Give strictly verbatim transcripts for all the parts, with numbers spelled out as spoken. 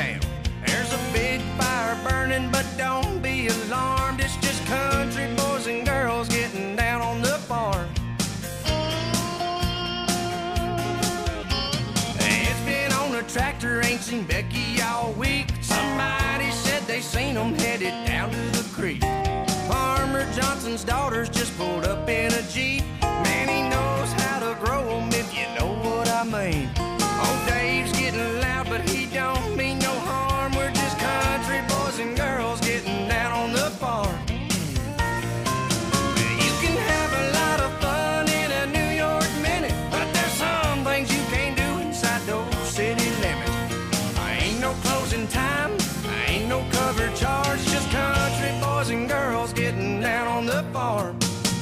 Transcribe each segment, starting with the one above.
down. There's a big fire burning, but don't be alarmed. It's just country boys and girls getting down on the farm. It's been on a tractor, ain't seen Becky all week. Somebody said they seen them headed down to the creek. Farmer Johnson's daughters just pulled up in a Jeep. Man, he knows how to grow them, if you know what I mean. Old Dave's getting loud, but he don't mean no harm. We're just country boys and girls getting down on the farm. You can have a lot of fun in a New York minute, but there's some things you can't do inside those city limits. I ain't no closing time, I ain't no cover charge, just country boys and girls getting down on the farm.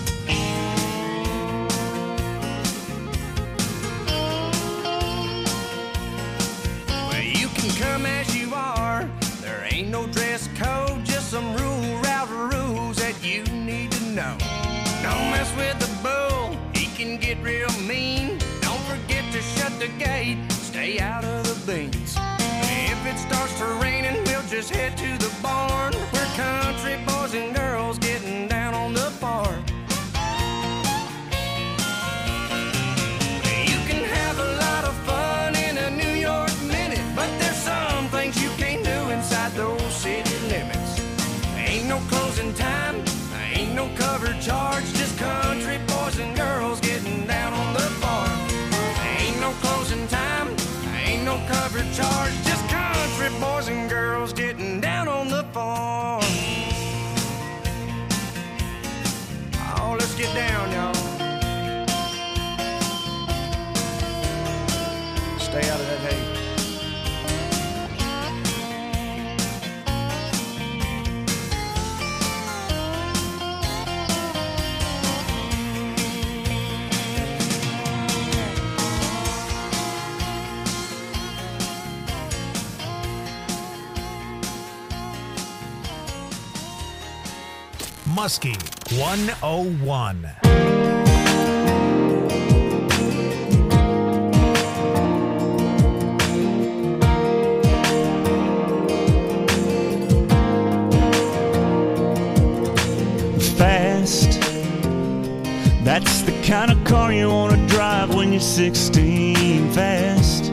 Well, you can come as you are, there ain't no dress code, just some rule route rules that you need to know. Don't mess with the bull, he can get real mean. Don't forget to shut the gate, stay out of the beans. If it starts to raining, we'll just head to the barn. We're country boys and girls getting down on the farm. You can have a lot of fun in a New York minute, but there's some things you can't do inside those city limits. Ain't no closing time, ain't no cover charge, just country boys and girls getting down on the farm. Ain't no closing time, ain't no cover charge, just country boys and girls getting down on the farm. Oh, let's get down, y'all. Stay out of that hay. Muskie one oh one. Fast, that's the kind of car you want to drive when you're sixteen. Fast,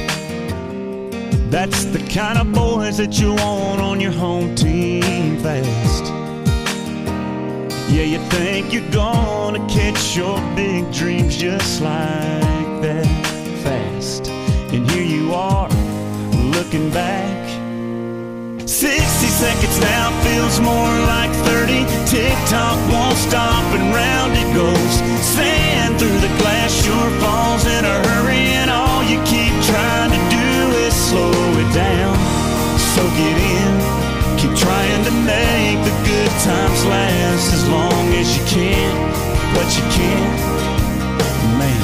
that's the kind of boys that you want on your home team. Fast, yeah, you think you're gonna catch your big dreams just like that. Fast, and here you are, looking back. Sixty seconds now feels more like thirty. Tick-tock won't stop and round it goes. Sand through the glass sure falls in a hurry, and all you keep trying to do is slow it down. Soak it in, keep trying to make the good times last as long as you can, but you can't, man,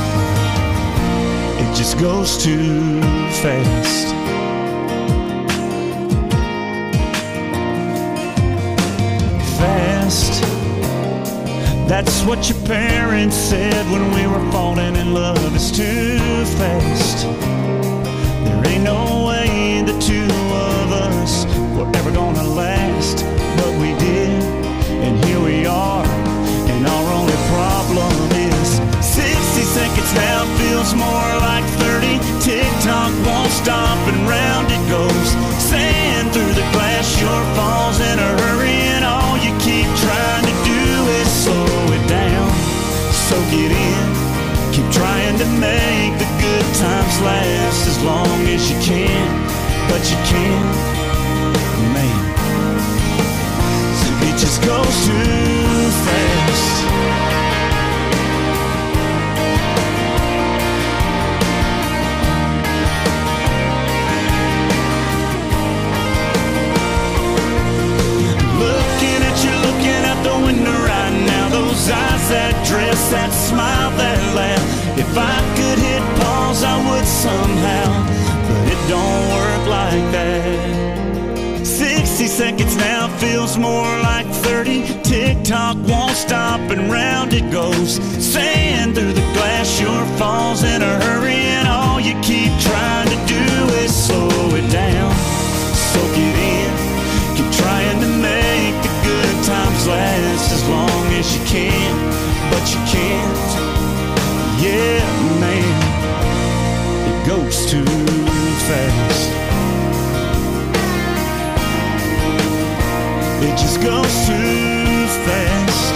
it just goes too fast. Fast, that's what your parents said when we were falling in love. It's too fast. There ain't no way the two of us were ever gonna last, but we did, and here we are, and our only problem is sixty seconds now feels more like thirty. Tick-tock won't stop and round it goes. Sand through the glass sure falls in a hurry, and all you keep trying to do is slow it down. Soak it in, keep trying to make the good times last as long as you can, but you can't, man, it just goes too fast. Looking at you, looking out the window right now, those eyes, that dress, that smile, that laugh. If I could hit pause, I would somehow, but it don't work like that. Sixty seconds now feels more like thirty. Tick-tock won't stop and round it goes. Sand through the glass sure falls in a hurry, and all you keep trying to do is slow it down. fast. It just goes too fast.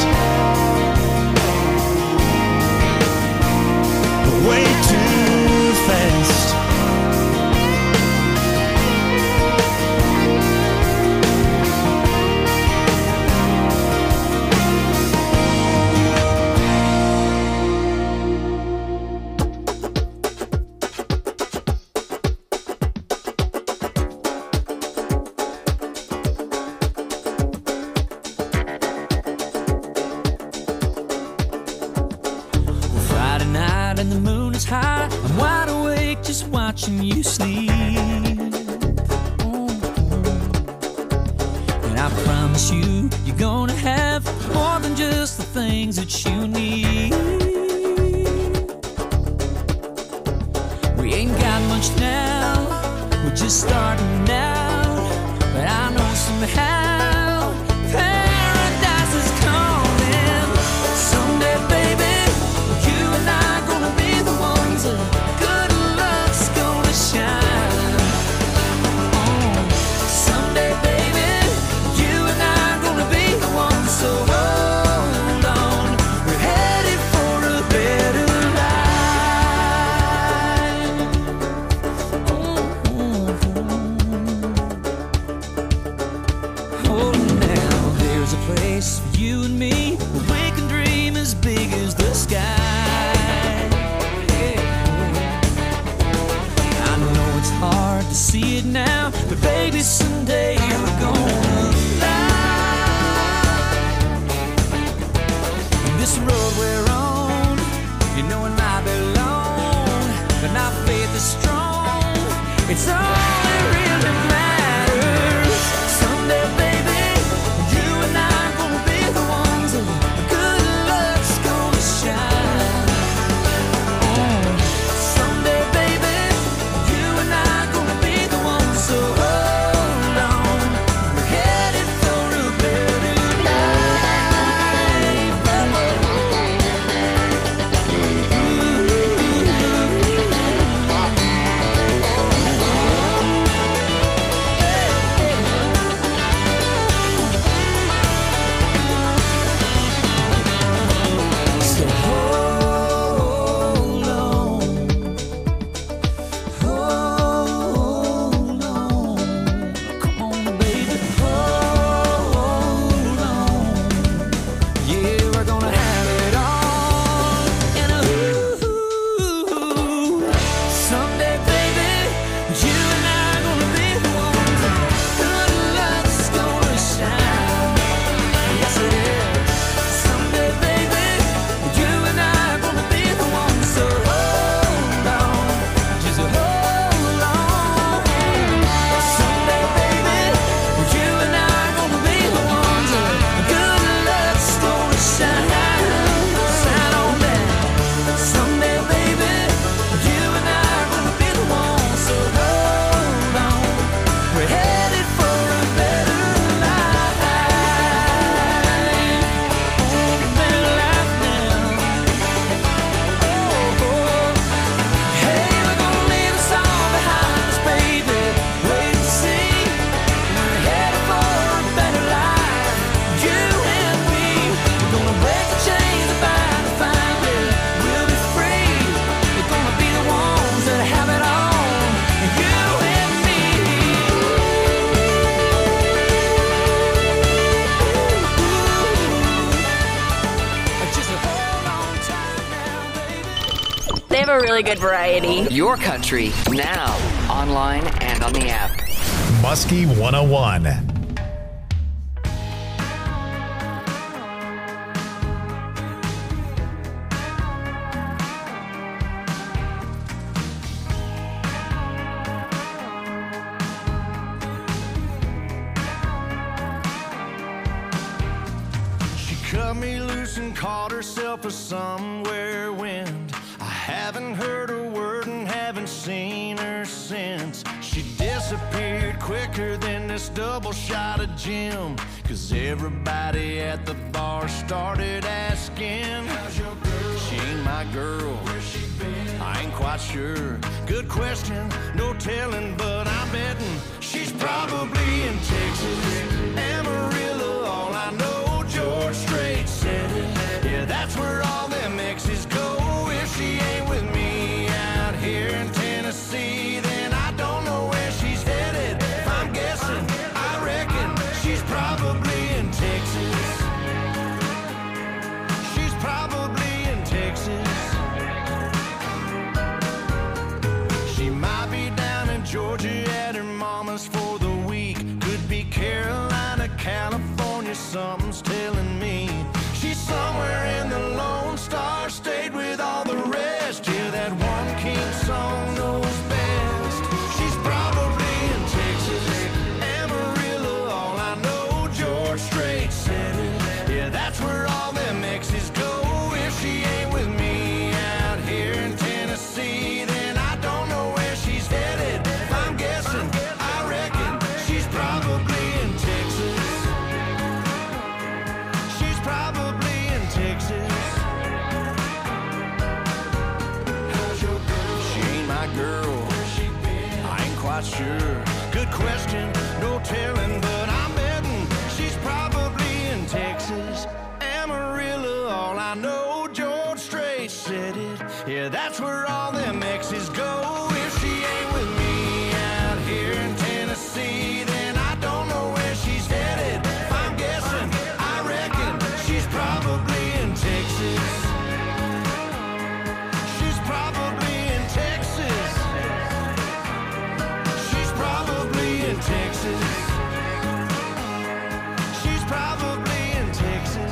Way too fast. And the moon is high, I'm wide awake just watching you sleep. Oh. And I promise you, you're gonna have more than just the things that you need. We ain't got much now, we're just starting out, but I know somehow paradise is coming someday, baby. You and I good luck's gonna shine. Oh, someday, baby, you and I gonna be the ones. So hold on, we're headed for a better life. Oh, oh, now there's a place for you and me where we can dream as big as the sky. Hard to see it now, but baby, someday we're gonna fly. This road we're on, you know it might be long, but our faith is strong. It's all that really matters. Someday, baby, you and I gonna be the ones. Good luck's gonna shine. Oh, someday, baby, so hold on, we're headed for a better life. So hold on, hold on. Come on, baby, hold on. Yeah, we're gonna have it all. And ooh, someday, baby, you and I gonna be the ones. Good luck's gonna shine. Yes, it is. Someday, baby, you and I gonna be the ones. So hold on, just hold on. Someday, baby, you and I gonna be the ones. Good luck's gonna shine. Shine on down. Someday, baby, you and I gonna be the ones. So hold on, we're headed for a better life. Oh, a better life now. Oh, hey, we're gonna leave us all behind us, baby. Wait and see. We're headed for a better life. You and me. We're gonna break the chains and bind the family. We'll be free. We're gonna be the ones that have it all. You and me. Just hold on tight now, baby. They have a really good variety. Your country, now, online and on the app. Muskie one oh one. She cut me loose and caught herself a somewhere wind. I haven't heard a word and haven't seen her since. She disappeared quicker than this double shot of Jim. 'cause everybody at the bar started asking, how's your girl? She ain't my girl. Where's she been? I ain't quite sure. Good question, no telling, but I'm betting she's probably in Texas. Amarillo, all I know, George Strait said it. Yeah, that's where all them exes go. If she ain't with me out here in Tennessee, then I don't know where she's headed. If I'm guessing, I reckon she's probably in Texas. She's probably in Texas. She might be down in Georgia at her mama's for the week. Could be Carolina, California, something's telling me. She's somewhere in the Lone Star State with all the rest. Yeah, that one king song knows best. She's probably in Texas. Amarillo, all I know, George Strait said it. Yeah, that's where all them exes go. If she ain't with me out here in Tennessee, then I don't know where she's headed. If I'm guessing, I reckon she's probably in Texas. She's probably in Texas. How's your girl? She ain't my girl. Where's she been? I ain't quite sure. Good question, no telling, but I'm betting she's probably in Texas. Amarillo, all I know, George Strait said it. Yeah, that's where all them exes go. If she ain't with me out here in Tennessee, then I don't know where she's headed. If I'm guessing, I reckon she's probably in Texas. She's probably in Texas. She's probably in Texas. She's probably in Texas.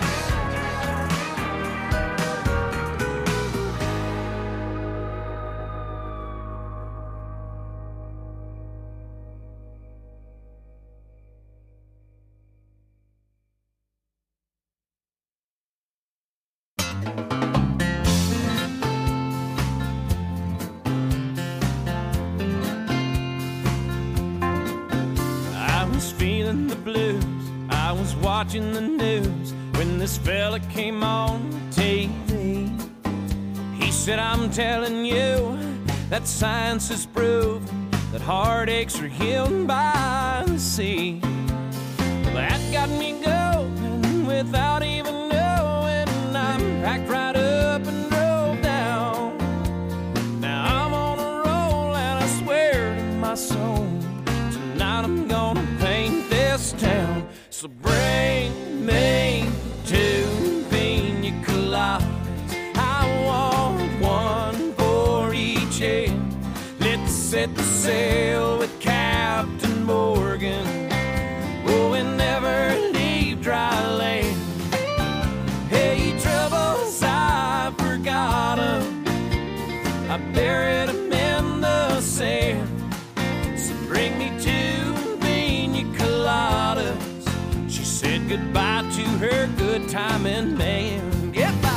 I was feeling the blues, I was watching the news when this fella came on T V. He said, I'm telling you that science has proved that heartaches are healed by the sea. Well, that got me going without even knowing. I packed right up and drove down. Now I'm on a roll and I swear to my soul, tonight I'm gonna paint this town. So bring me two pina coladas. I want one for each head. Let's set the sail with Captain Morgan. Oh, and never leave dry land. Hey, troubles, I forgot 'em. I buried 'em in the sand. So bring me two pina coladas. She said goodbye to her good timing man. Goodbye.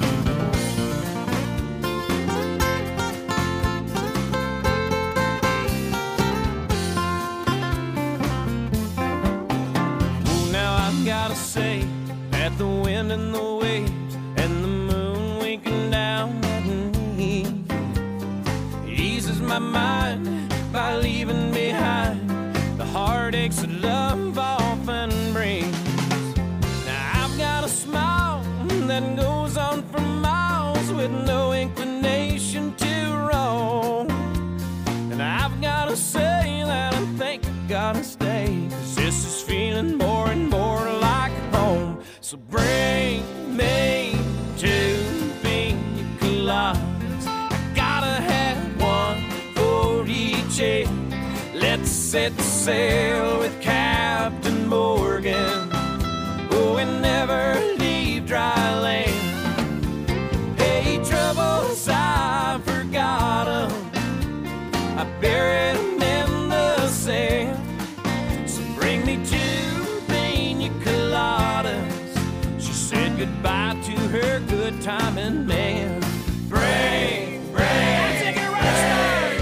Oh, now I've gotta say that the wind and the waves and the moon winking down at me eases my mind by leaving behind the heartaches that love often brings. Now I've got a smile that goes on for miles with no inclination to roam. And I've gotta say that I think I gotta stay, 'cause this is feeling more and more like home. So bring me two pina coladas. I gotta have one for each head. Let's set sail with Captain Morgan. Oh, and never leave dry land. Hey, troubles, I forgot 'em. I buried 'em in the sand. So bring me two pina coladas. She said goodbye to her good timing man. Bring, bring, take it right straight.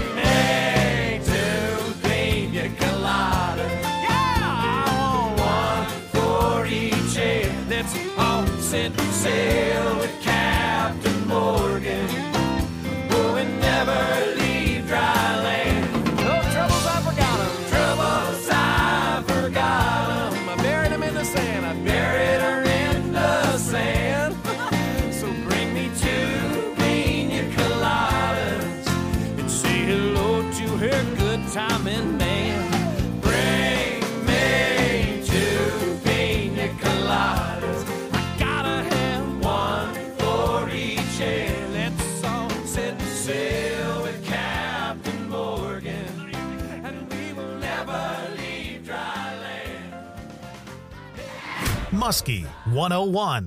Bring two pina coladas. Yeah, I want one for set sail with Captain Morgan. Oh, and never leave dry land. No troubles, I forgot them. Troubles, I forgot them. I buried them in the sand. I buried her in the sand. So bring me two pina coladas and say hello to her good timing man. Bring me two pina coladas. I gotta have one for each hand. Let's all set sail with Captain Morgan, and we will never leave dry land. Muskie one oh one.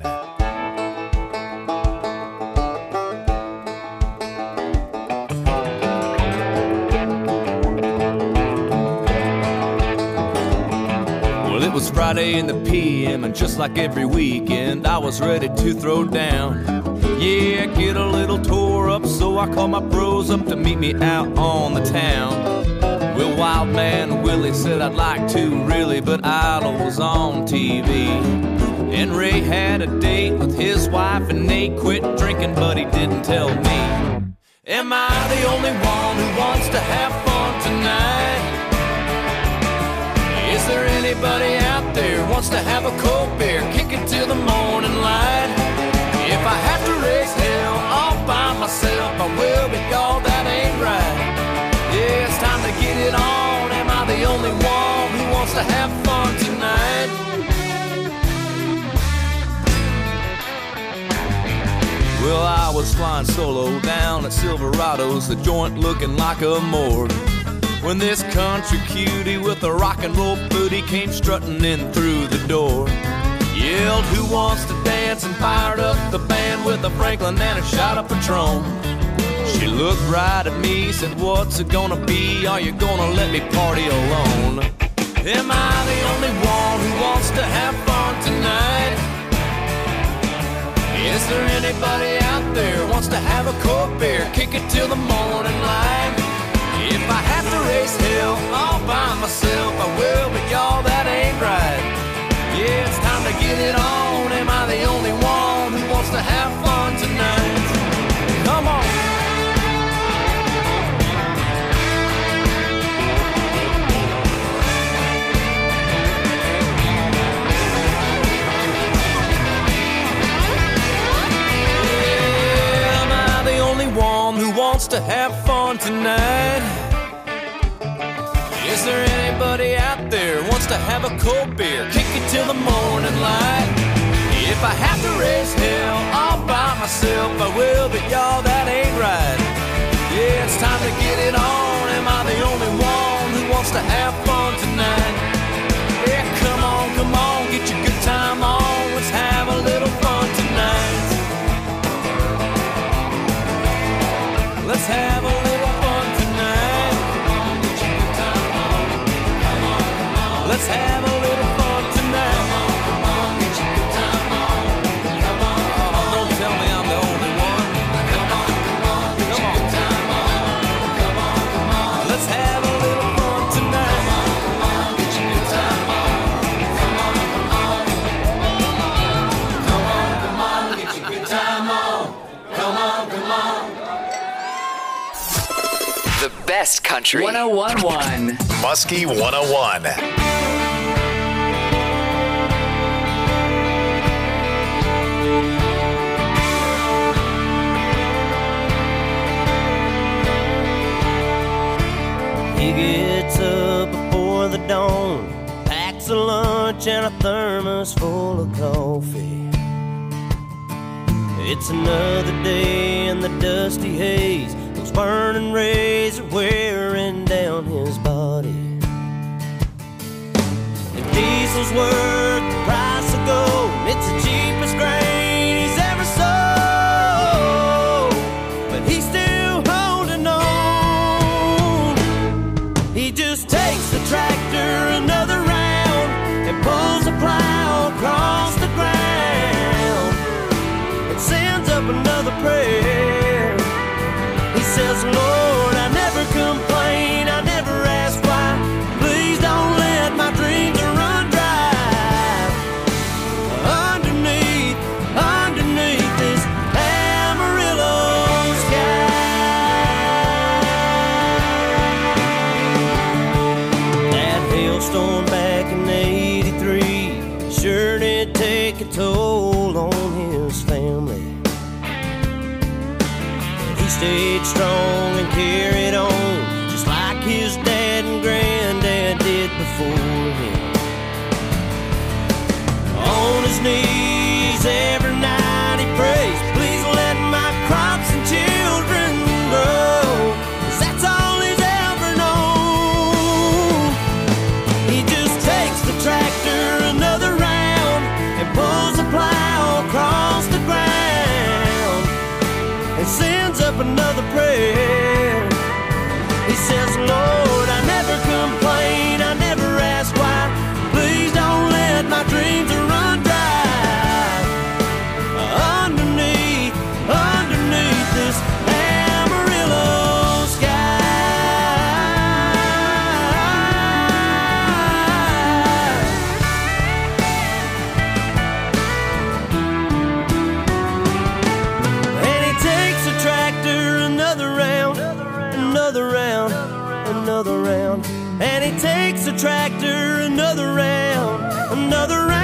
Well, it was Friday in the P M, and just like every weekend, I was ready to throw down. Yeah, get a little tore up, so I called my bros up to meet me out on the town. Well, Wild Man Willie said I'd like to, really, but Idol was on T V. And Ray had a date with his wife, and Nate quit drinking, but he didn't tell me. Am I the only one who wants to have fun tonight? Is there anybody out there who wants to have a cold beer, kick it till the morning light? If I have to raise hell all by myself, I will, but y'all, that ain't right. Yeah, it's time to get it on. Am I the only one who wants to have fun tonight? Well, I was flying solo down at Silverado's, the joint looking like a morgue, when this country cutie with a rock and roll booty came strutting in through the door. Yelled, who wants to dance, and fired up the band with a Franklin and a shot of Patron. She looked right at me, said, what's it gonna be? Are you gonna let me party alone? Am I the only one who wants to have fun tonight? Is there anybody out there who wants to have a cold beer, kick it till the morning light? If I have to raise hell all by myself, I will, but y'all, that ain't right. Yeah, it's time to get it on. Am I the only one who wants to have fun tonight? Come on. Yeah, am I the only one who wants to have fun tonight? Is there anybody out there who wants to have a cold beer, kick it till the morning light? If I have to raise hell all by myself, I will, but y'all, that ain't right. Yeah, it's time to get it on. Am I the only one who wants to have fun tonight? Yeah, come on, come on, get your good time on. Let's have a little fun tonight. Let's have a little fun tonight. Let's have a little fun tonight. Come on, get your good time on. Come on, come on. Don't tell me I'm the only one. Come on, come on, get your good time on. Come on, come on. Let's have a little fun tonight. Come on, come on, get your good time on. Come on, come on. Come on, come on, get your good time on. Come on, come on. The best country. one oh one point one. Muskie one oh one. He gets up before the dawn, packs a lunch and a thermos full of coffee. It's another day in the dusty haze, those burning rays are wearing down his body. If diesel's worth the price of gold, it's the cheapest grain he's ever sold, but he's still holding on. He just takes the tractor another round and pulls the plow across the ground and sends up another prayer. He says, Lord, I never complain, I never ask why. Please don't let my dreams run dry. Underneath, stayed strong and carried on, just like his dad and granddad did before him. On his knees every night he prays, please let my crops and children grow, 'cause that's all he's ever known. He just takes the tractor another round and pulls the plow across the ground and sends up another prayer. He says, Lord, I never complain, I never ask why, please don't let my dreams run dry. Underneath, underneath this Amarillo And he takes the tractor another round, another round, another round. And he takes the tractor another round, another round.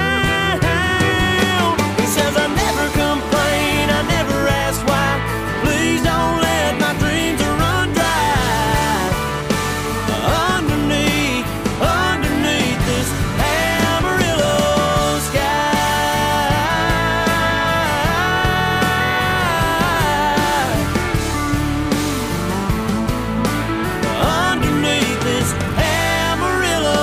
He says, I never complain, I never ask why, please don't let my dreams run dry. Underneath, underneath this Amarillo sky. Underneath this Amarillo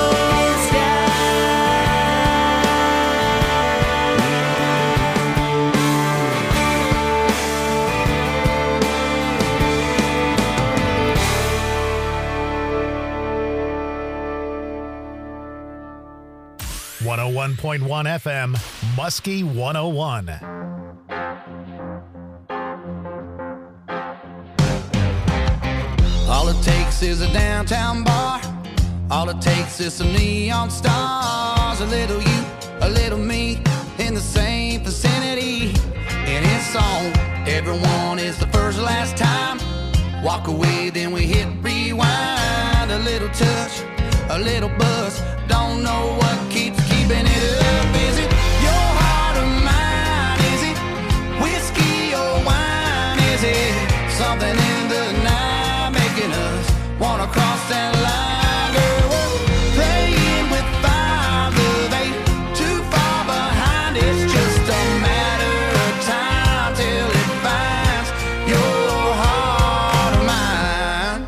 one oh one point one F M, Muskie one oh one. All it takes is a downtown bar. All it takes is some neon stars. A little you, a little me, in the same vicinity. And it's on. Everyone is the first last time. Walk away, then we hit rewind. A little touch, a little buzz. Don't know what keeps keeping it up. Is it your heart or mine? Is it whiskey or wine? Is it something in the night making us wanna cross that line? Girl, we're playing with five of eight, too far behind. It's just a matter of time till it finds your heart or mine.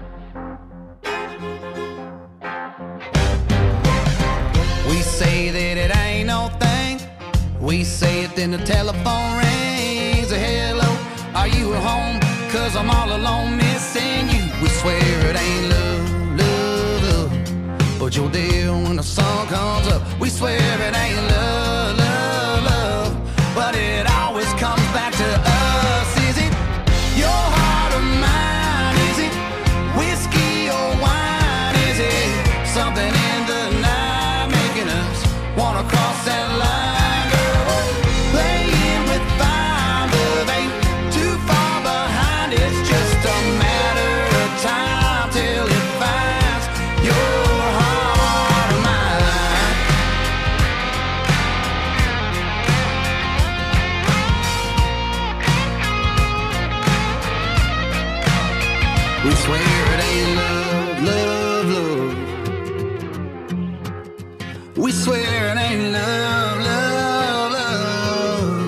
We say that it ain't no thing. We say it, then the telephone rings. A hello, are you at home? 'Cause I'm all alone missing you. We swear it ain't love, love, love, but you're there when the sun comes up. We swear it ain't love, love, love, but it always comes back to us. Is it your heart or mine? Is it whiskey or wine? Is it something in the night making us wanna cross that line? Girl, we're playing with five of eight, too far behind. It's just a matter of time till it finds your heart or mine. We swear it ain't love, love, love. We swear it ain't love, love, love.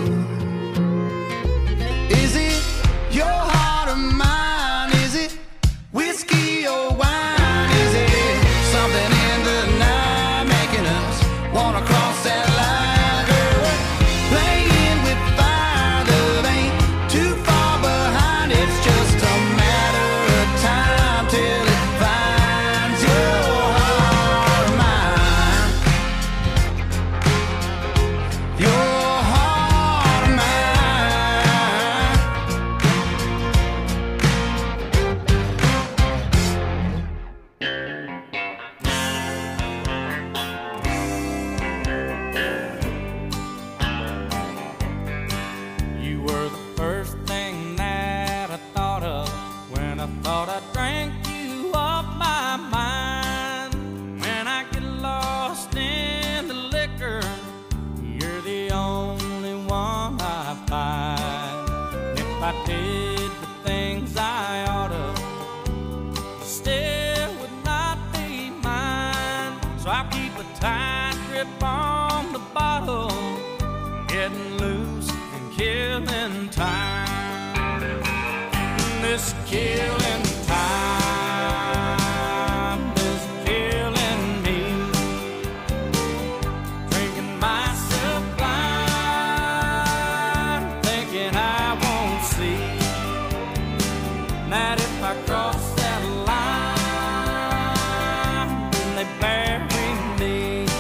Is it your heart or mine? Is it whiskey or wine? Is it something in the night making us wanna cross that line? Girl, we're playing with fire, love ain't too far behind. It's just a matter of time till it finds your heart or mine. So I'll keep a tight grip on the bottle, getting loose and killing time. This killing time is killing me. Drinking myself blind, thinking I won't see that if I cross that line, then they bury me.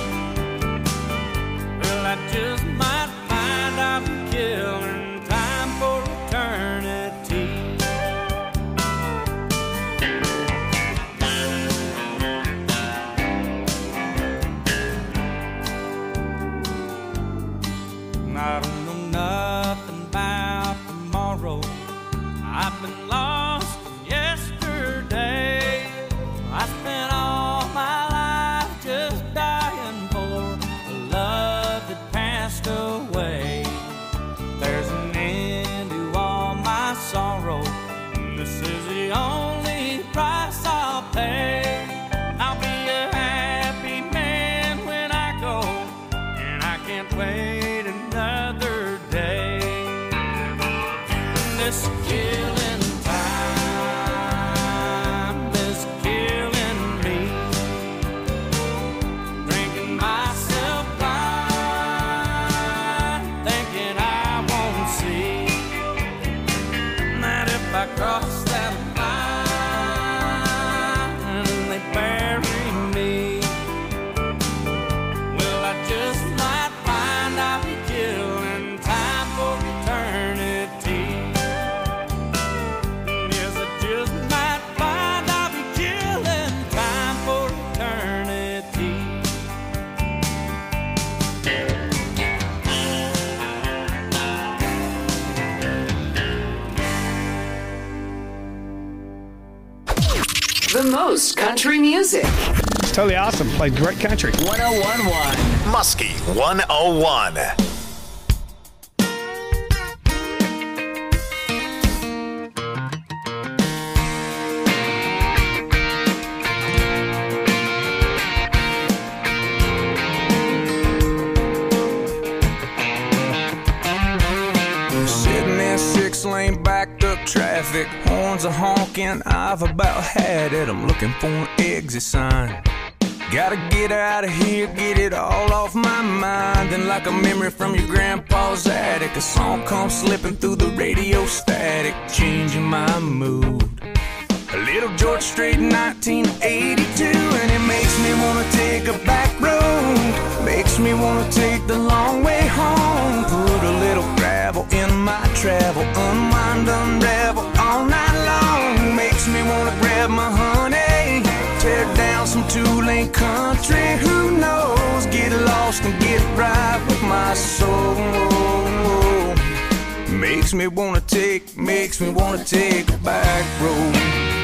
Well, I just might find I'll be killing time for eternity. I don't know nothing about tomorrow. I've been lost from yesterday. I spent all my life just dying for a love that passed away. There's an end to all my sorrow, and this is the only price I'll pay. I'll be a happy man when I go, and I can't wait another day. This killing time is killing me. Drinking myself blind, thinking I won't see that if I cross that line and they bury me, well, I just might find I'll be killing time for eternity. Yes, I just might find I'll be killing time for eternity. The most country music. It's totally awesome. Played great country. one oh one point one. Muskie one oh one. Sitting in six-lane backed up traffic, horns are honking, I've about had it. I'm looking for an exit sign. Gotta get out of here, get it all off my mind. Then like a memory from your grandpa's attic, a song comes slipping through the radio static, changing my mood. A little George Strait in nineteen eighty-two, and it makes me wanna take a back road. Makes me wanna take the long way home. Put a little gravel in my travel, unwind, unravel all night long. Makes me wanna grab my honey, tear down some two-lane country. Who knows? Get lost and get right with my soul. Makes me wanna take, makes me wanna take a back road.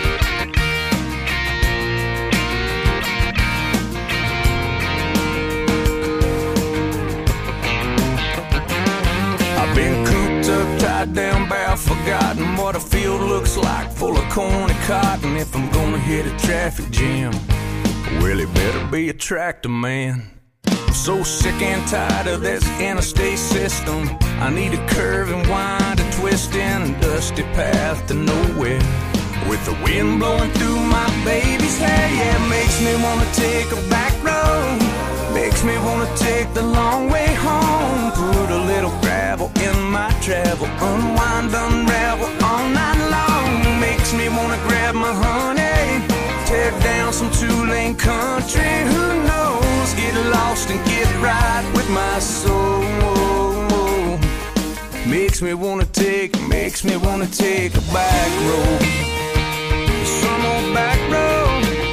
I've been cooped up, tied down, bow, forgotten what a field looks like, full of corn and cotton. If I'm gonna hit a traffic jam, well, it better be a tractor man. I'm so sick and tired of this interstate system. I need a curve and wind, a twist in a dusty path to nowhere, with the wind blowing through my baby's hair. Yeah, it makes me wanna take a back road. Makes me wanna take the long way home. Put a little gravel in my travel, unwind, unravel all night long. Makes me wanna grab my honey, tear down some two-lane country. Who knows? Get lost and get right with my soul. Makes me wanna take, makes me wanna take a back road. Some old back road.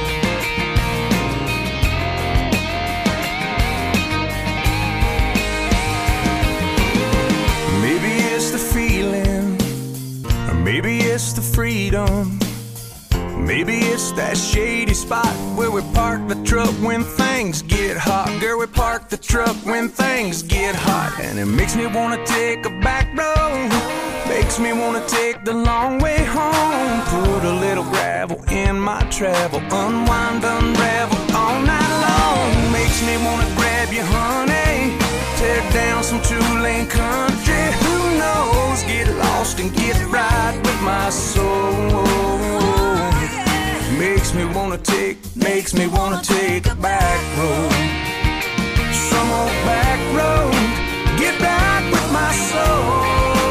Maybe it's the feeling, or maybe it's the freedom. Maybe it's that shady spot where we park the truck when things get hot. Girl, we park the truck when things get hot. And it makes me wanna take a back road. Makes me wanna take the long way home. Put a little gravel in my travel, unwind, unravel all night long. my soul. Makes me wanna take, makes me wanna take a back road. Some old back road, get back with my soul.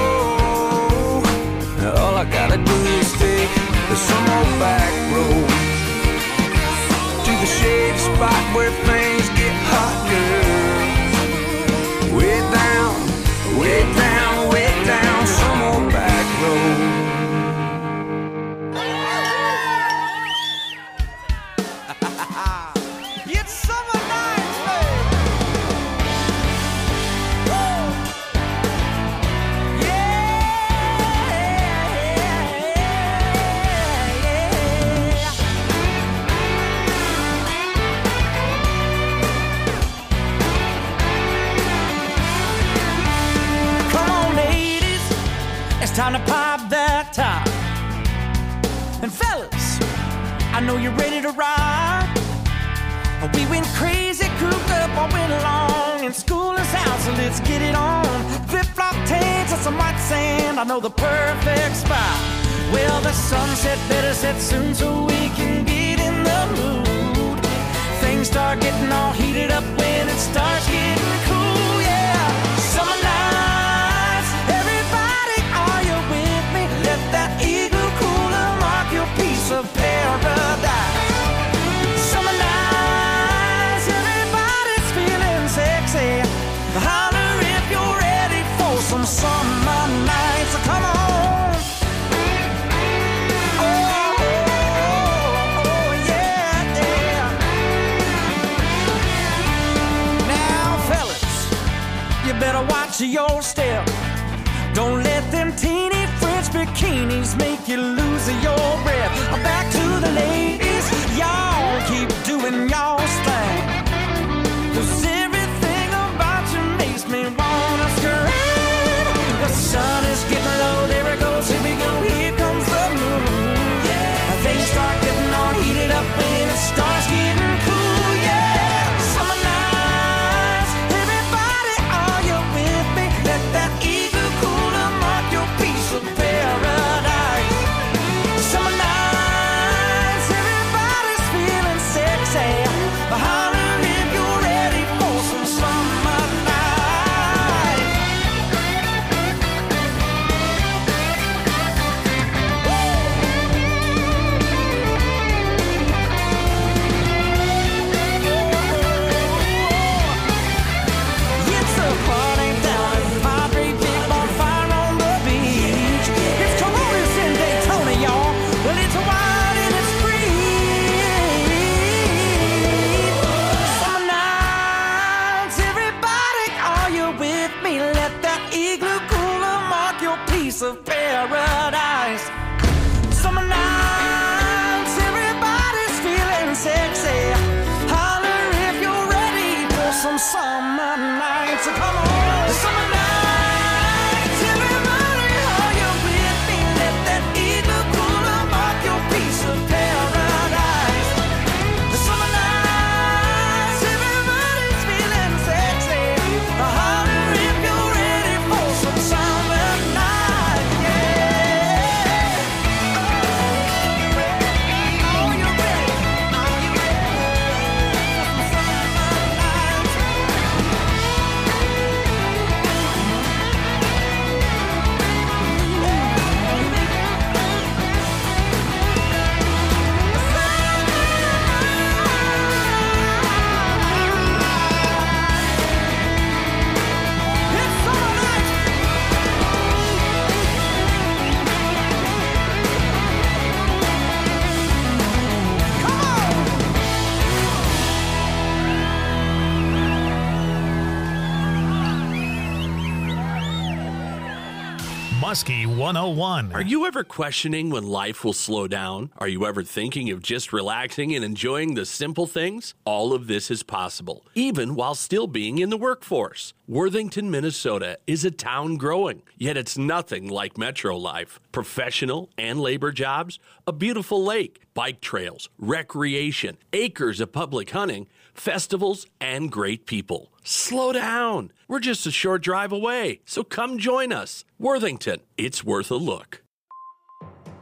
All I gotta do is take some old back road to the shady spot where things get hot, girl. Way down, way down, way down, some old back road. It's summer nights, babe. Woo! Yeah. Come on, ladies, it's time to pop that top. And fellas, I know you're ready to ride. We went crazy, cooped up all winter long, and school is out, so let's get it on. Flip-flop tanks and some white sand, I know the perfect spot. Well, the sunset better set soon so we can get in the mood. Things start getting all heated up when it starts getting cool, yeah. Summer nights, everybody, are you with me? Let that igloo cooler mark your piece of paradise. Summer nights, everybody's feeling sexy. Holler if you're ready for some summer nights. Come on. Oh, oh, oh, yeah, yeah. Now, fellas, you better watch your step. Don't let them teeny French bikinis make you lose your breath. Back to the ladies, y'all keep doing y'all's thing. 'Cause everything about you makes me wanna scream. The sun is getting low, there it goes, here we go, here comes the moon. Yeah, things start getting all heated up when it starts getting cool, yeah. Summer nights, everybody, are you with me? Let that igloo cooler mark your piece of paradise. Summer nights, everybody's feeling sexy. Holler if you're ready for some summer night. It's a party down at Padre Big Bonfire on the beach. It's Coronas in Daytona, y'all. Well, it's wild and it's free. Summer nights, everybody, are you with me? Let that igloo cooler mark your piece of paradise. Summer nights, everybody's feeling sexy. Holler if you're ready for some summer nights. Come on. Summer nights, everybody, are you with me? Let that igloo cooler mark your piece of paradise. Summer nights, everybody's feeling sexy. Holler if you're ready for some summer nights, yeah. Are you ready? Are you ready for some summer nights? It's summer nights. Come on. Muskie one oh one. Are you ever questioning when life will slow down? Are you ever thinking of just relaxing and enjoying the simple things? All of this is possible, even while still being in the workforce. Worthington, Minnesota is a town growing, yet it's nothing like metro life. Professional and labor jobs, a beautiful lake, bike trails, recreation, acres of public hunting, festivals, and great people. Slow down. We're just a short drive away, so come join us. Worthington, it's worth a look.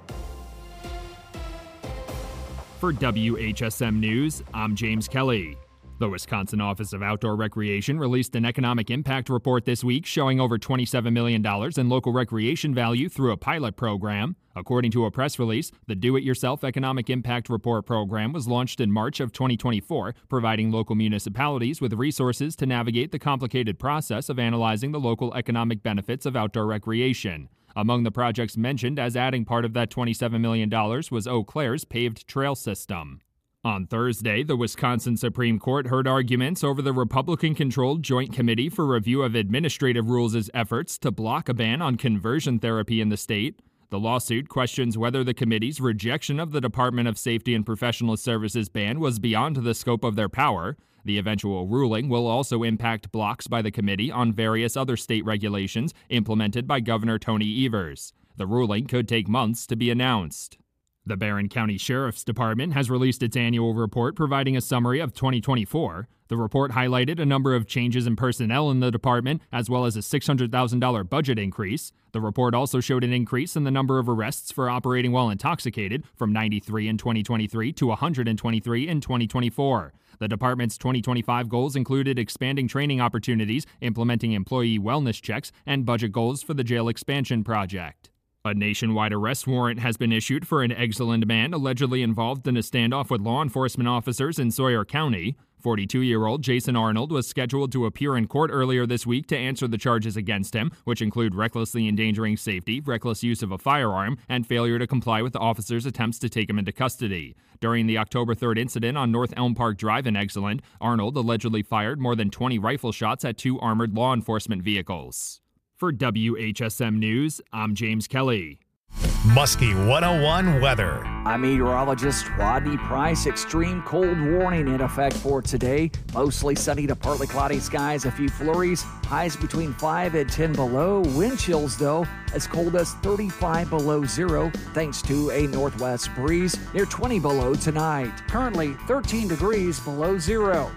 For W H S M News, I'm James Kelly. The Wisconsin Office of Outdoor Recreation released an economic impact report this week showing over twenty-seven million dollars in local recreation value through a pilot program. According to a press release, the Do-It-Yourself Economic Impact Report program was launched in March of twenty twenty-four, providing local municipalities with resources to navigate the complicated process of analyzing the local economic benefits of outdoor recreation. Among the projects mentioned as adding part of that twenty-seven million dollars was Eau Claire's paved trail system. On Thursday, the Wisconsin Supreme Court heard arguments over the Republican-controlled Joint Committee for Review of Administrative Rules' efforts to block a ban on conversion therapy in the state. The lawsuit questions whether the committee's rejection of the Department of Safety and Professional Services ban was beyond the scope of their power. The eventual ruling will also impact blocks by the committee on various other state regulations implemented by Governor Tony Evers. The ruling could take months to be announced. The Barron County Sheriff's Department has released its annual report providing a summary of twenty twenty-four. The report highlighted a number of changes in personnel in the department, as well as a six hundred thousand dollars budget increase. The report also showed an increase in the number of arrests for operating while intoxicated from ninety-three in twenty twenty-three to one hundred twenty-three in twenty twenty-four. The department's twenty twenty-five goals included expanding training opportunities, implementing employee wellness checks, and budget goals for the jail expansion project. A nationwide arrest warrant has been issued for an Exeland man allegedly involved in a standoff with law enforcement officers in Sawyer County. forty-two-year-old Jason Arnold was scheduled to appear in court earlier this week to answer the charges against him, which include recklessly endangering safety, reckless use of a firearm, and failure to comply with the officers' attempts to take him into custody. During the October third incident on North Elm Park Drive in Exeland, Arnold allegedly fired more than twenty rifle shots at two armored law enforcement vehicles. For W H S M News, I'm James Kelly. Muskie one oh one weather. I'm meteorologist Rodney Price. Extreme cold warning in effect for today. Mostly sunny to partly cloudy skies, a few flurries. Highs between five and ten below. Wind chills, though, as cold as thirty-five below zero, thanks to a northwest breeze near twenty below tonight. Currently thirteen degrees below zero.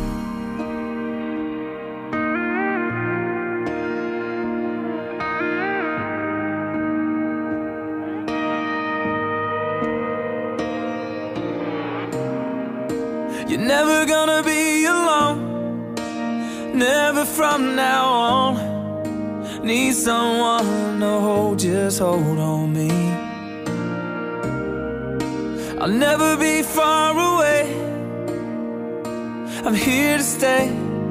You're never gonna be alone, never from now on. Need someone to hold, just hold on me. I'll never be far away, I'm here to stay.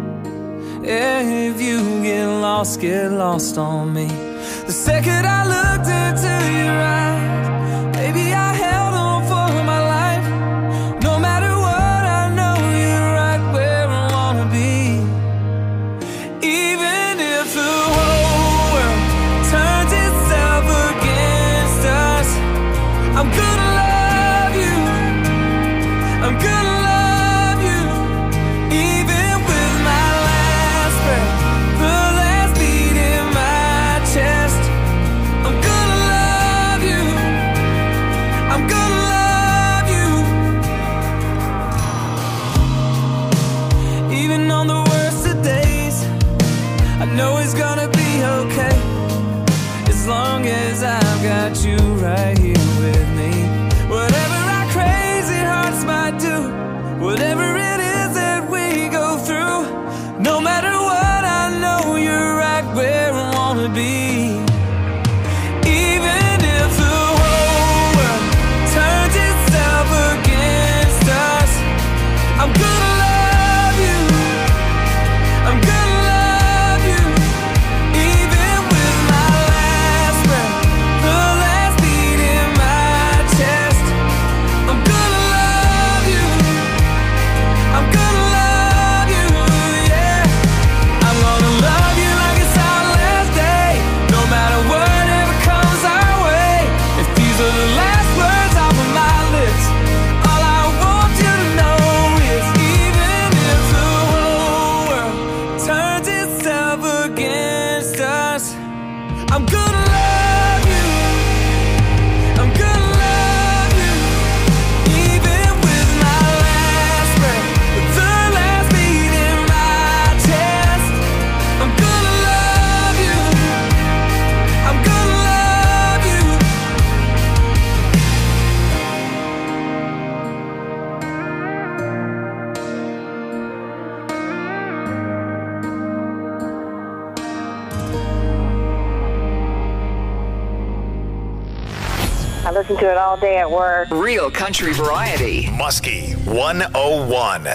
If you get lost, get lost on me. The second I looked into your eyes, baby, I held on for my life. No matter what, I'm gonna love you, I'm gonna love you, even with my last breath, the last beat in my chest. I'm gonna love you, I'm gonna love you. Even on the worst of days, I know it's gonna be okay, as long as I've got you right here with me. Whatever our crazy hearts might do, whatever it is that we go through, no matter what, I know you're right where I wanna be. Even if the whole world turns itself against us, I'm gonna love you, I'm gonna love you, even with my last breath, the last beat in listen to it all day at work. Real country variety. Muskie one oh one.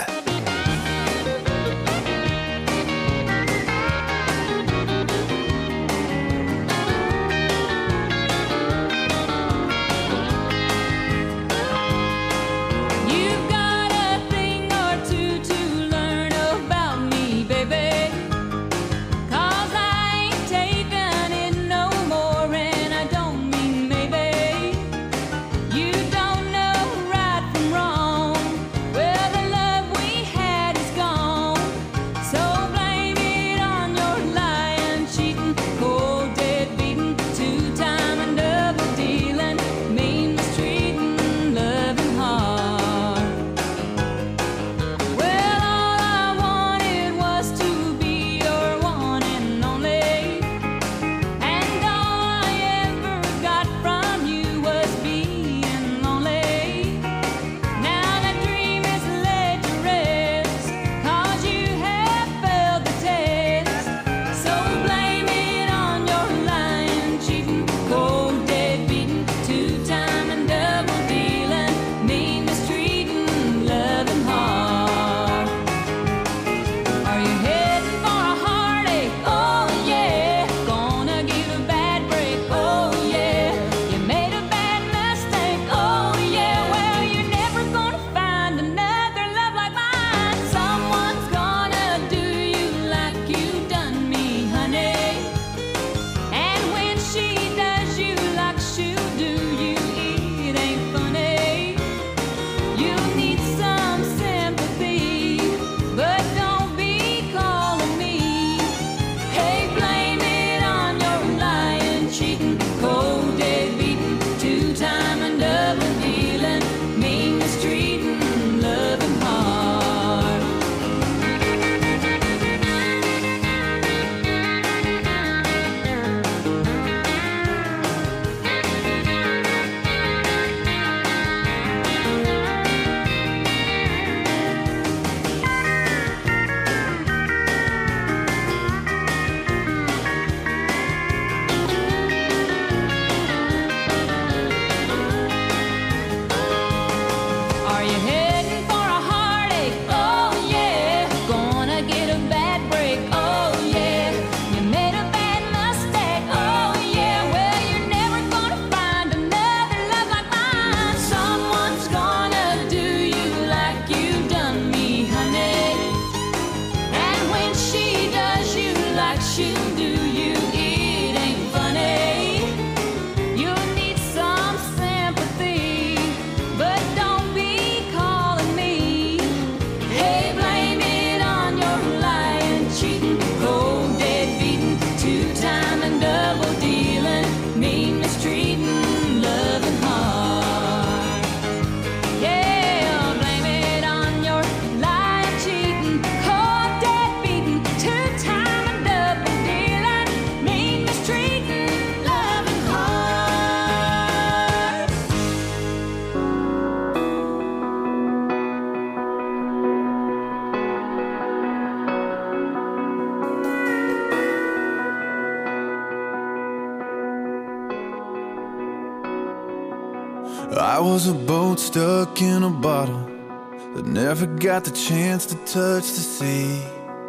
I was a boat stuck in a bottle that never got the chance to touch the sea.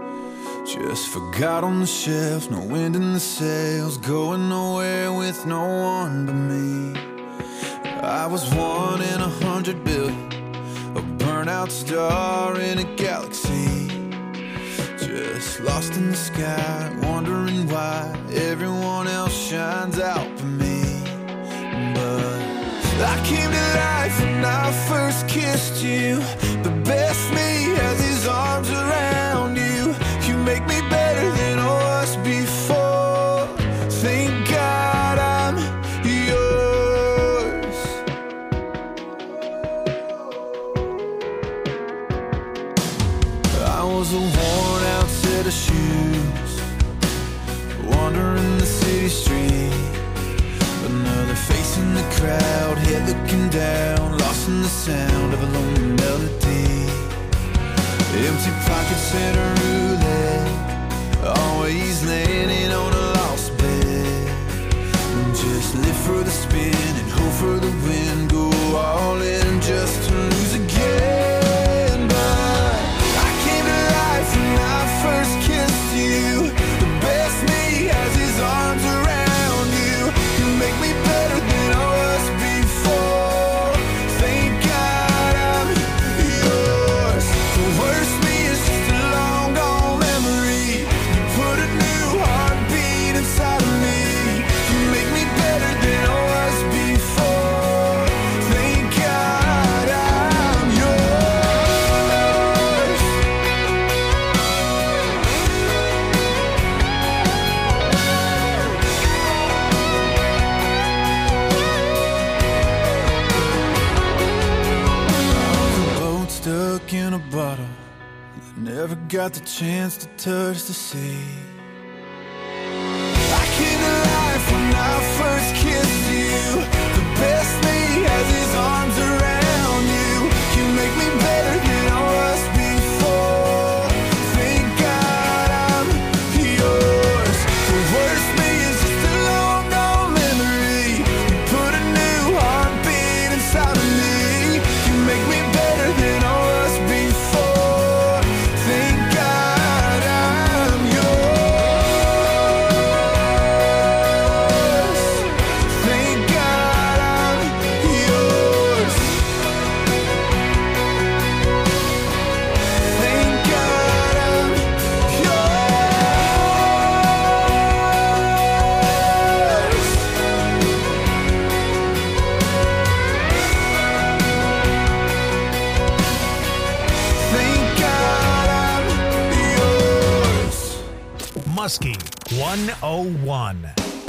Just forgot on the shelf, no wind in the sails, going nowhere with no one but me. I was one in a hundred billion, a burnout star in a galaxy. Just lost in the sky, wondering why everyone else shines out for me. But I came to life when I first kissed you. The best me has his arms around you. You make me better than I was before. Thank God I'm yours. I was a worn out set of shoes, wandering the city street. Another face in the crowd, head looking down, lost in the sound of a lonely melody. Empty pockets and a roulette, always landing on a lost bed. Just live for the spin and hope for the win. never got the chance to touch the sea. I came to life when I first kissed you. The best me has his arms around you. You make me better than I was before. Thank God I'm yours. The worst me is just a long gone memory. You put a new heartbeat inside of me. You make me better than I was before. Thank God I'm yours. Thank God I'm yours. Thank God I'm Thank God I'm yours. Muskie one oh one.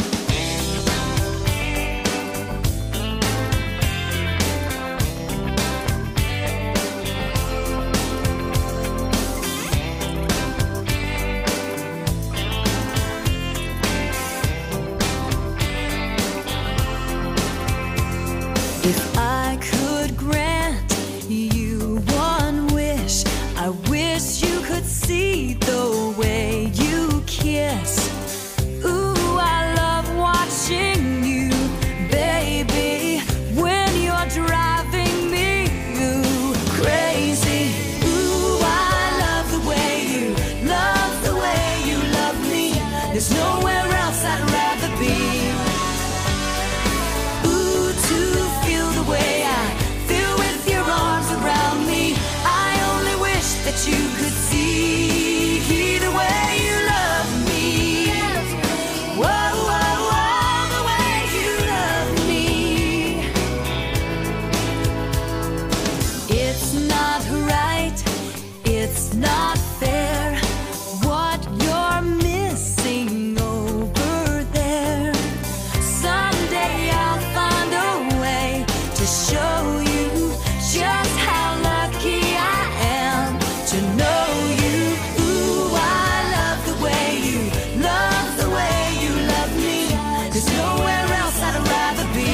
If I could grant you one wish, I wish you could see the way you kiss. Ooh, I love watching you, baby, when you're driving me ooh, crazy. Ooh, I love the way you, love the way you love me. There's nowhere else I'd rather be. Ooh, to feel the way I feel with your arms around me. I only wish that you could see the way you love me. Whoa, whoa, whoa, the way you love me. It's not right, it's not fair, what you're missing over there. Someday I'll find a way to show you just how lucky I am to know you. Ooh, I love the way you, love the way you love me. There's nowhere else I'd rather be.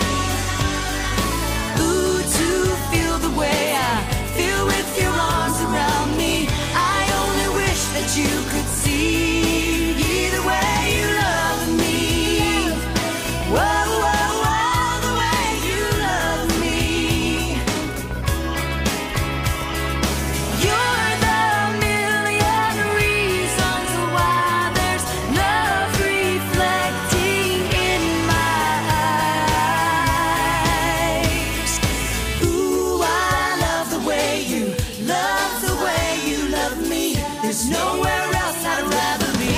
Ooh, to feel the way I feel with your arms around me. I only wish that you could see the way you love me. Whoa, whoa, whoa, the way you love me. You're the million reasons why there's love reflecting in my eyes. Ooh, I love the way you, love the way you love me. There's nowhere else I'd rather be.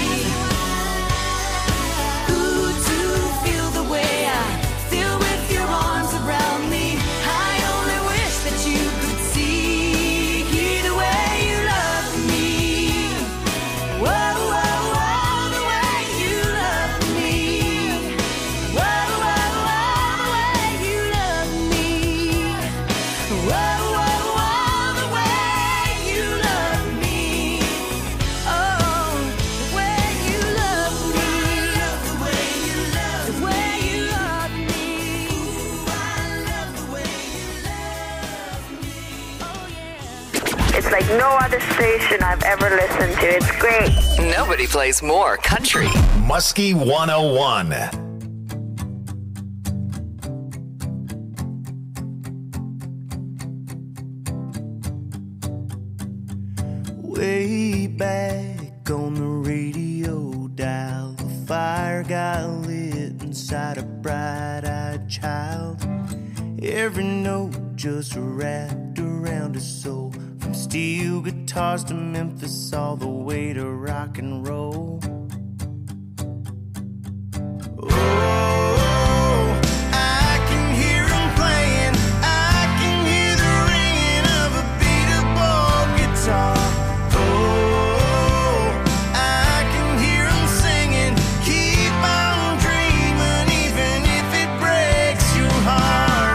Ooh, to feel the way I feel with your arms around me. I only wish that you could see the way you love me. Whoa, whoa, whoa, the way you love me. Whoa, whoa, whoa, the way you love me. Whoa, whoa, whoa, the way you love me. Oh, the way you love me. The way you love me. The way you love me. Ooh, I love the way you love me. Oh, yeah. It's like no other station I've ever listened to. It's great. Nobody plays more country. Muskie one oh one. Way back on the radio dial, the fire got lit inside a bright-eyed child. Every note just wrapped around his soul, from steel guitars to Memphis, all the way to rock and roll. Oh, I can hear him playing, I can hear the ringing of a beat-up guitar. Oh, I can hear him singing, keep on dreaming, even if it breaks your heart.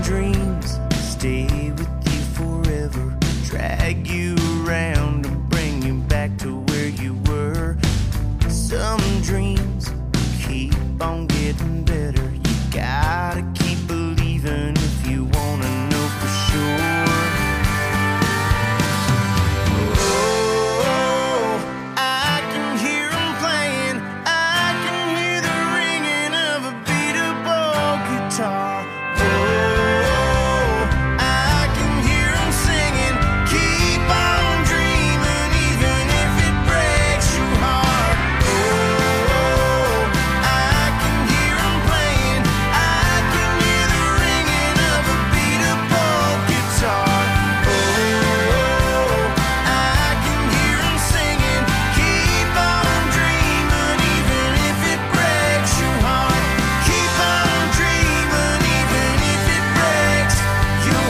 dreams stay with you forever, drag you around and bring you back to where you were. Some dreams keep on getting better. You gotta keep believing if you wanna know for sure. Oh, I can hear 'em playing. I can hear the ringing of a beatable guitar. Oh, I can hear 'em singing. Keep on dreaming even if it breaks your heart. Oh, I can hear 'em playing. I can hear the ringing of a beatable guitar. Oh, I can hear 'em singing. Keep on dreaming even if it breaks your heart. Keep on dreaming even if it breaks your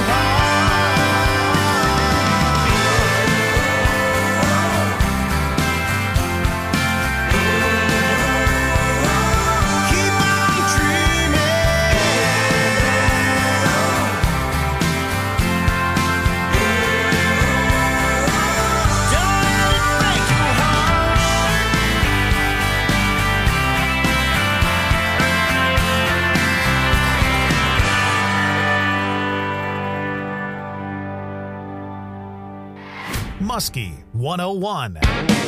heart. Keep on dreaming. Don't let it break your heart. Muskie one oh one.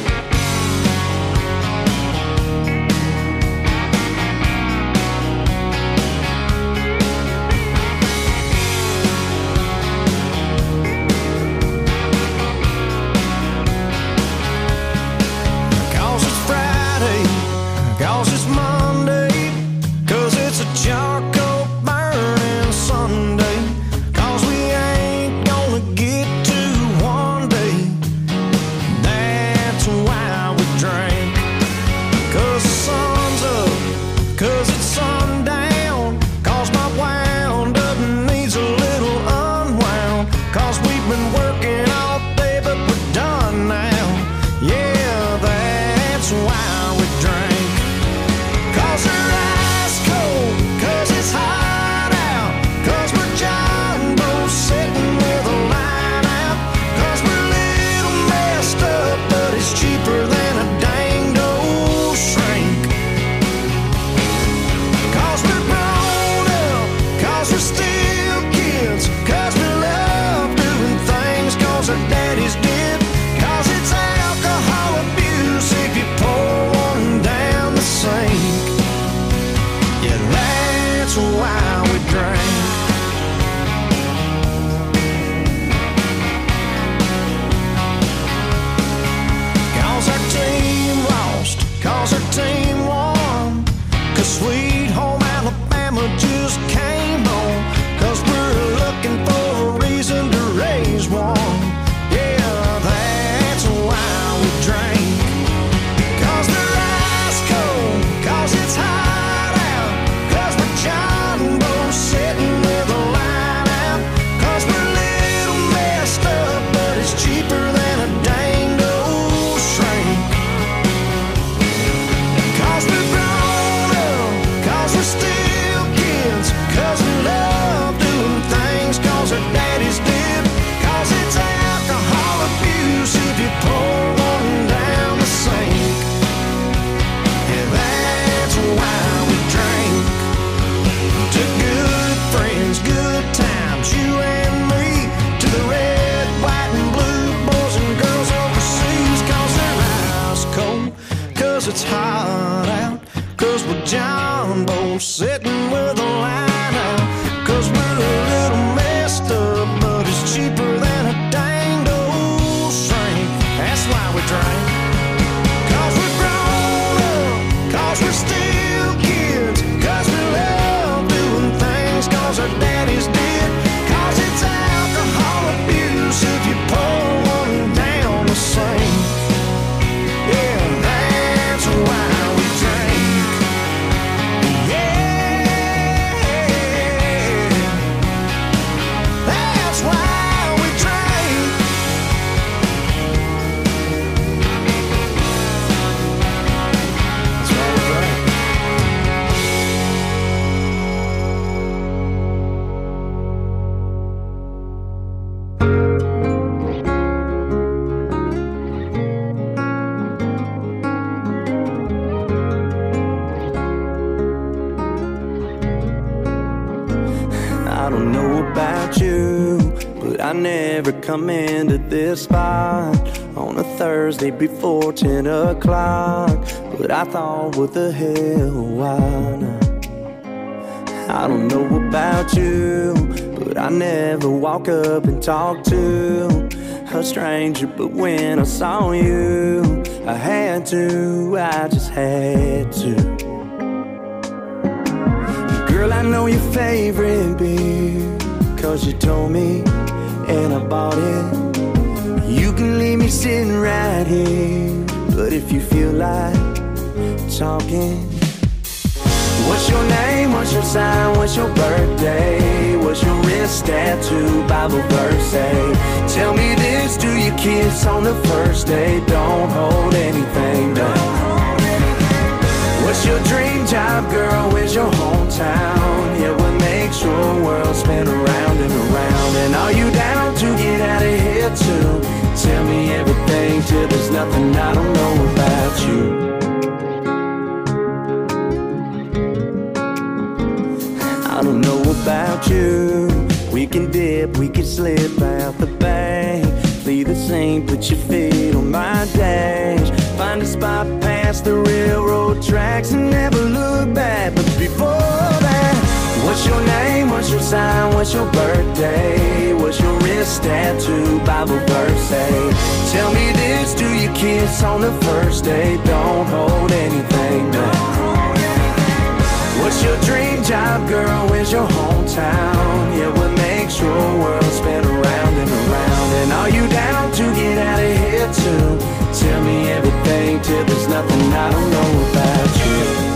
Cause it's Friday, cause it's Monday, cause it's a charcoal burning Sunday, cause we ain't gonna get to one day. That's why we drink. Cause the sun's up, cause it's sundown, cause my wound up needs a little unwound, cause we've been working all day but we're done now. Yeah, that's why we drink. Cause we're ice cold, cause it's hot out, cause we're John Boy sitting with a line out, cause we're a little messed up, but it's cheaper than a danged old shrink. Cause we're grown up, cause we're still kids, cause we love doing things cause our daddies did, cause it's alcohol abuse if you pour one down the sink. Yeah, that's why we drink. Cause our team lost, cause our team won, cause Sweet Home Alabama just came on, cause we're looking for a reason to raise one. Yeah, that's why we drink. Cause they're ice cold, cause it's hot out, cause we're John about you, but I never come into this spot on a Thursday before ten o'clock. But I thought, what the hell, why not? I don't know about you, but I never walk up and talk to a stranger. But when I saw you, I had to, I just had to. Girl, I know your favorite beer, cause you told me, and I bought it. You can leave me sitting right here, but if you feel like talking, what's your name, what's your sign, what's your birthday, what's your wrist tattoo, Bible verse say? Tell me this, do you kiss on the first day? Don't hold anything back. What's your dream job, girl, where's your hometown? Yeah, what makes your world spin around and around? And are you down to get out of here too? Tell me everything till there's nothing I don't know about you. I don't know about you. We can dip, we can slip out the bank, leave the sink, put your feet on my dash, find a spot past the railroad tracks and never look back. But before that, what's your name, what's your sign, what's your birthday, what's your wrist tattoo, Bible verse say? Tell me this, do you kiss on the first day? Don't hold anything back. What's your dream job, girl, where's your hometown? Yeah, what makes your world spin around and around? And are you down to get out of here too? Tell me everything till there's nothing I don't know about you.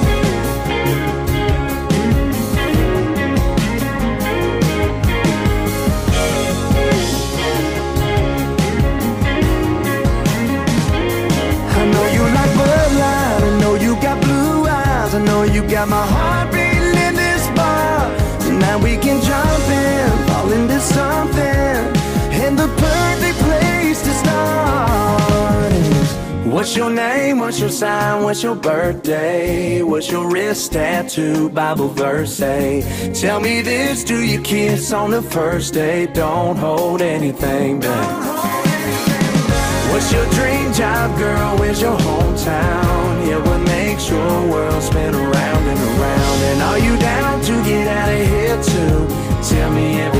I know you like Bud Light, I know you got blue eyes, I know you got my heart beating in this bar. Now we can jump in, fall into something, and the perfect place to start is, what's your name, what's your sign, what's your birthday, what's your wrist tattoo, Bible verse say? Tell me this, do you kiss on the first day? Don't hold anything back. What's your dream job, girl, where's your hometown? Yeah, what makes your world spin around and around? And are you down to get out of here too? Tell me everything